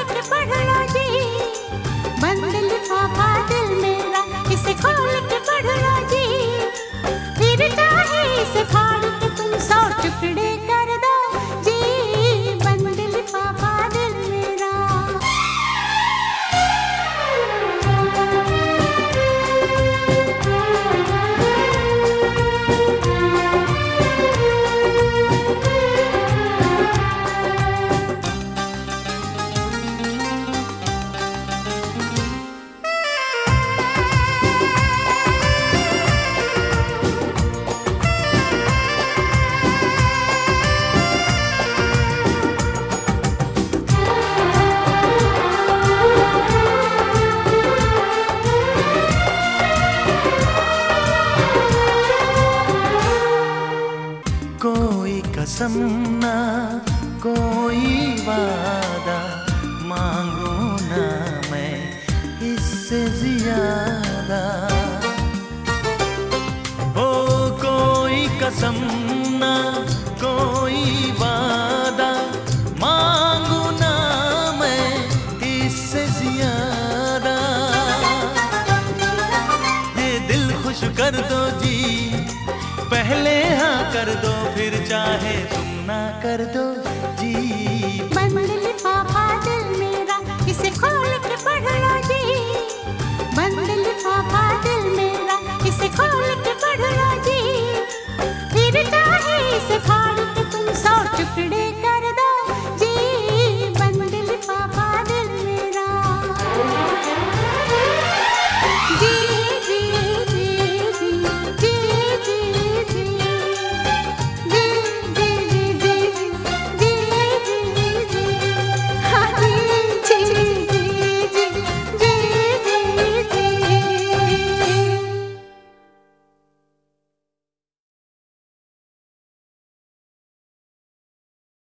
के पढ़ लो जी। बंद लिफाफा दिल मेरा, इसे खोल के पढ़ लो जी। फिर चाहे इसे फाड़ के तुम 100 टुकड़े कर दो जी। बंद लिफाफा दिल मेरा। कोई कसम ना कोई वादा मांगू ना मैं इससे ज्यादा। ओ कोई कसम ना कोई वादा मांगू ना मैं इससे ज्यादा। ये दिल खुश कर दो जी, पहले हाँ कर दो, फिर चाहे तुम ना कर दो जी। बंद लिफाफा दिल